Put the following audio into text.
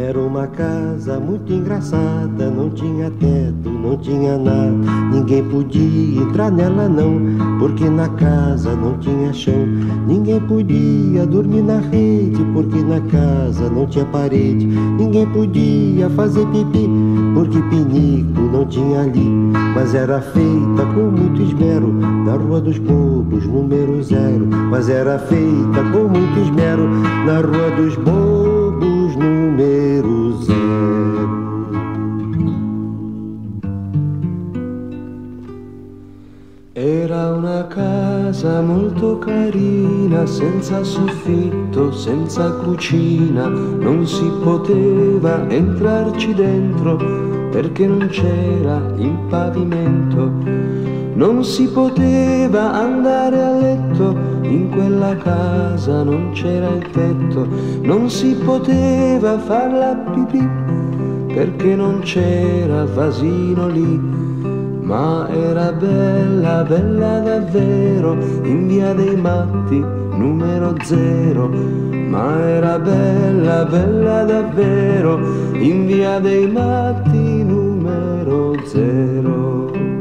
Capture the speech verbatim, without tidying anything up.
Era uma casa muito engraçada, não tinha teto, não tinha nada. Ninguém podia entrar nela não, porque na casa não tinha chão. Ninguém podia dormir na rede, porque na casa não tinha parede. Ninguém podia fazer pipi, porque pinico não tinha ali. Mas era feita com muito esmero, na Rua dos Bobos, número zero. Mas era feita com muito esmero, na Rua dos Bobos, número zero. Era una casa molto carina, senza soffitto, senza cucina. Non si poteva entrarci dentro perché non c'era il pavimento. Non si poteva andare a letto, in quella casa non c'era il tetto. Non si poteva far la pipì perché non c'era vasino lì. Ma era bella, bella davvero, in via dei Matti, numero zero. Ma era bella, bella davvero, in via dei Matti, numero zero.